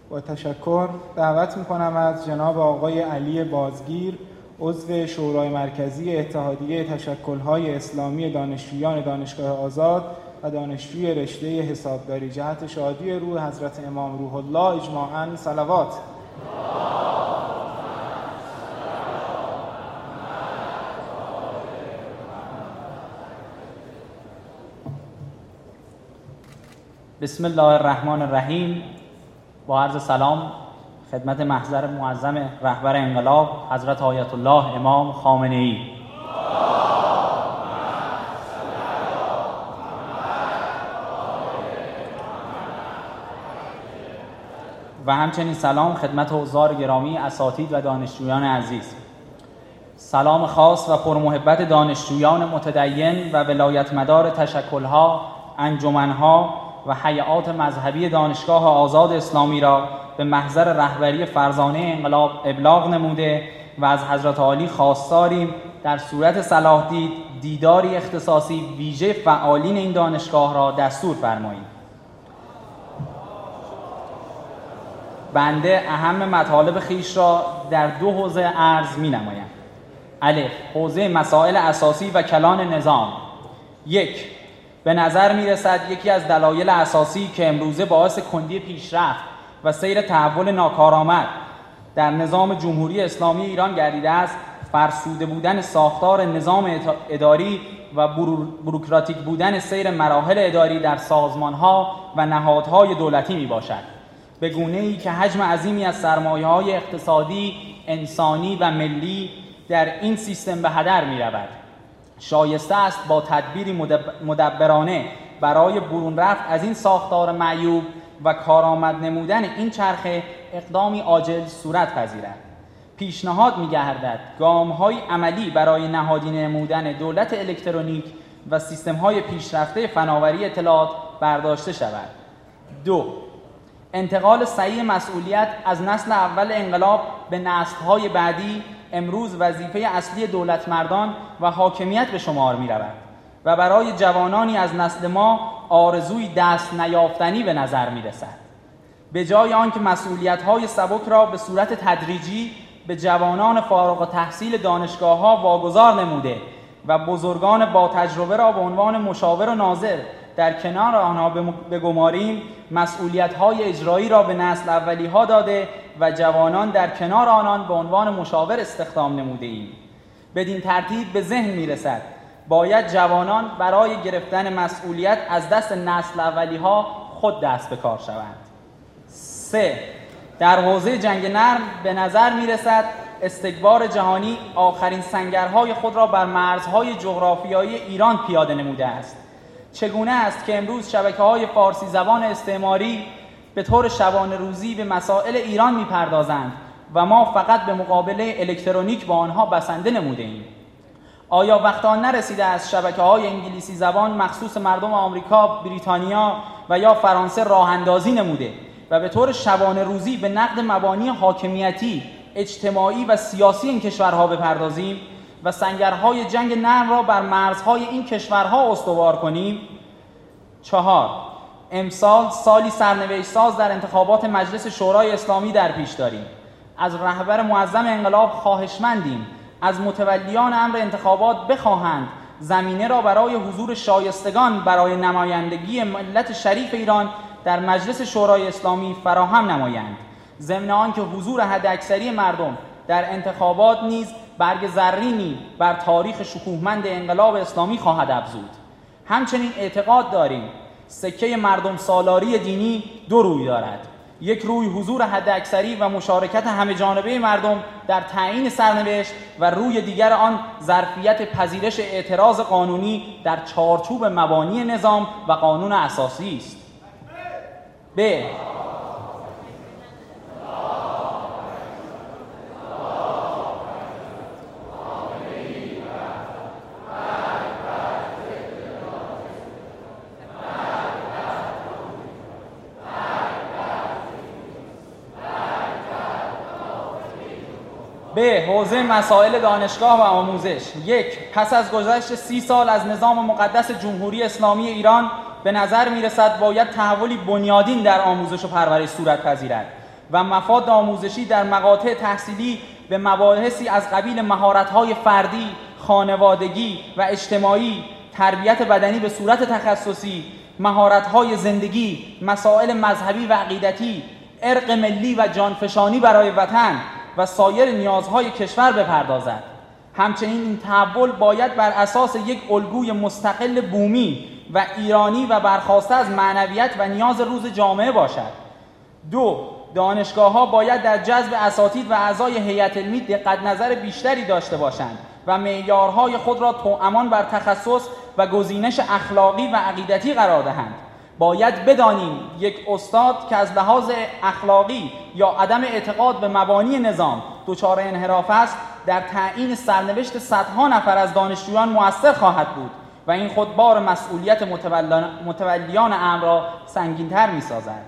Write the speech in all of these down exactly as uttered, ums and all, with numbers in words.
با تشکر دعوت میکنم از جناب آقای علی بازگیر، عضو شورای مرکزی اتحادیه تشکل‌های اسلامی دانشجویان دانشگاه آزاد و دانشجوی رشته حسابداری، جهت شادی روح حضرت امام روح الله اجماعاً صلوات. بسم الله الرحمن الرحیم. با عرض سلام خدمت محضر معظم رهبر انقلاب حضرت آیت الله امام خامنه ای. و همچنین سلام خدمت حضار گرامی اساتید و دانشجویان عزیز. سلام خاص و پرمحبت دانشجویان متدین و ولایت مدار تشکل‌ها، انجمن‌ها و هیئات مذهبی دانشگاه آزاد اسلامی را به محضر رهبری فرزانه انقلاب ابلاغ نموده و از حضرت عالی خواستاریم در صورت صلاح دید دیداری اختصاصی ویژه فعالین این دانشگاه را دستور فرمایید. بنده اهم مطالب خیش را در دو حوزه عرض می نمایم. الف، حوزه مسائل اساسی و کلان نظام. یک، به نظر می رسد یکی از دلایل اساسی که امروزه باعث کندی پیشرفت و سیر تحول ناکارآمد در نظام جمهوری اسلامی ایران گردیده است فرسوده بودن ساختار نظام اداری و بوروکراتیک بودن سیر مراحل اداری در سازمانها و نهادهای دولتی می باشد، به گونه‌ای که حجم عظیمی از سرمایه‌های اقتصادی، انسانی و ملی در این سیستم به هدر می رود. شایسته است با تدبیری مدبرانه برای برون رفت از این ساختار معیوب و کارآمد نمودن این چرخه اقدامی عاجل صورت پذیرد. پیشنهاد می‌گردد گام‌های عملی برای نهادینه نمودن دولت الکترونیک و سیستم‌های پیشرفته فناوری اطلاعات برداشته شود. دو، انتقال صحیح مسئولیت از نسل اول انقلاب به نسل‌های بعدی امروز وظیفه اصلی دولت مردان و حاکمیت به شمار می رود و برای جوانانی از نسل ما آرزوی دست نیافتنی به نظر می رسد. به جای آنکه مسئولیت‌های سبک را به صورت تدریجی به جوانان فارغ التحصیل دانشگاه‌ها واگذار نموده و بزرگان با تجربه را به عنوان مشاور و ناظر در کنار آنها بگماریم، مسئولیت‌های اجرایی را به نسل اولی‌ها داده و جوانان در کنار آنان به عنوان مشاور استخدام نموده ایم. بدین ترتیب به ذهن می‌رسد باید جوانان برای گرفتن مسئولیت از دست نسل اولی‌ها خود دست به کار شوند. سه، در حوزه جنگ نرم به نظر می‌رسد استکبار جهانی آخرین سنگرهای خود را بر مرزهای جغرافیایی ایران پیاده نموده است. چگونه است که امروز شبکه‌های فارسی زبان استعماری به طور شبانه روزی به مسائل ایران می‌پردازند و ما فقط به مقابله الکترونیک با آنها بسنده نموده ایم؟ آیا وقت آن نرسیده است شبکه‌های انگلیسی زبان مخصوص مردم آمریکا، بریتانیا و یا فرانسه راه اندازی نموده و به طور شبانه روزی به نقد مبانی حاکمیتی، اجتماعی و سیاسی این کشورها بپردازیم و سنگرهای جنگ نرم را بر مرزهای این کشورها استوار کنیم؟ چهار، امسال سالی سرنوشت ساز در انتخابات مجلس شورای اسلامی در پیش داریم. از رهبر معظم انقلاب خواهشمندیم از متولیان امر انتخابات بخواهند زمینه را برای حضور شایستگان برای نمایندگی ملت شریف ایران در مجلس شورای اسلامی فراهم نمایند، ضمن آنکه حضور حداکثری مردم در انتخابات نیز برگ زرینی بر تاریخ شکوهمند انقلاب اسلامی خواهد افزود. همچنین اعتقاد داریم سکه مردم سالاری دینی دو روی دارد. یک روی حضور حداکثری و مشارکت همه جانبه مردم در تعیین سرنوشت و روی دیگر آن ظرفیت پذیرش اعتراض قانونی در چارچوب مبانی نظام و قانون اساسی است. ب. به حوزه مسائل دانشگاه و آموزش. یک، پس از گذشت سی سال از نظام مقدس جمهوری اسلامی ایران به نظر می رسد باید تحولی بنیادین در آموزش و پرورش صورت پذیرد. و مفاد آموزشی در مقاطع تحصیلی به مباحثی از قبیل مهارت‌های فردی، خانوادگی و اجتماعی، تربیت بدنی به صورت تخصصی، مهارت‌های زندگی، مسائل مذهبی و عقیدتی، ارق ملی و جانفشانی برای وطن و سایر نیازهای کشور بپردازد. همچنین این تحول باید بر اساس یک الگوی مستقل بومی و ایرانی و برخواسته از معنویت و نیاز روز جامعه باشد. دو، دانشگاه‌ها باید در جذب اساتید و اعضای هیئت علمی دقت نظر بیشتری داشته باشند و معیارهای خود را توامان بر تخصص و گزینش اخلاقی و عقیدتی قرار دهند. باید بدانیم یک استاد که از لحاظ اخلاقی یا عدم اعتقاد به مبانی نظام دچار انحراف است، در تعیین سرنوشت صدها نفر از دانشجویان مؤثر خواهد بود و این خود بار مسئولیت متولیان امر را سنگین‌تر می‌سازد.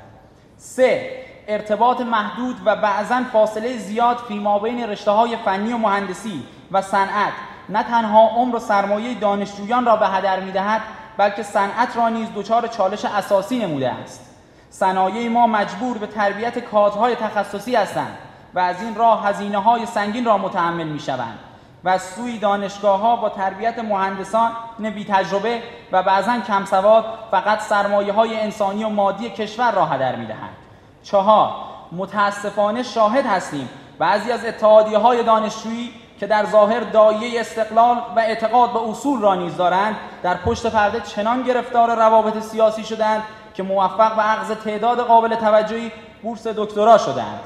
سه، ارتباط محدود و بعضاً فاصله زیاد فیمابین رشته‌های فنی و مهندسی و صنعت نه تنها عمر و سرمایه دانشجویان را به هدر می‌دهد، بلکه صنعت را نیز دچار چالش اساسی نموده است. صنایع ما مجبور به تربیت کادرهای تخصصی هستند و از این راه هزینه‌های سنگین را متحمل می‌شوند و از سوی دانشگاه‌ها با تربیت مهندسان بی تجربه و بعضاً کم سواد فقط سرمایه‌های انسانی و مادی کشور را هدر می‌دهند. چهار، متاسفانه شاهد هستیم بعضی از اتحادیه‌های دانشجویی که در ظاهر داعیه استقلال و اعتقاد به اصول را نیز دارند، در پشت پرده چنان گرفتار روابط سیاسی شدند که موفق به اخذ تعداد قابل توجهی بورس دکترا شدند.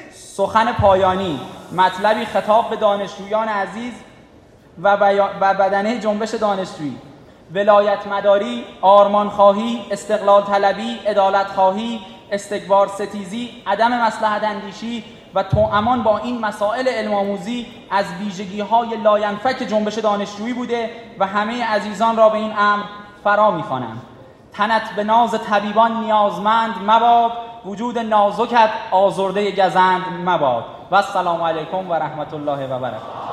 سخن پایانی، مطلبی خطاب به دانشجویان عزیز و, و بدنه جنبش دانشجویی: ولایت مداری، آرمان خواهی، استقلال طلبی، عدالت خواهی، استکبار ستیزی، عدم مصلحت اندیشی و توامان با این مسائل علم آموزی از ویژگی‌های لاینفک جنبش دانشجویی بوده و همه عزیزان را به این امر فرا می‌خوانم. تنت به ناز طبیبان نیازمند مباد، وجود نازکت آزرده گزند مباد. و السلام علیکم و رحمت الله و برکاته.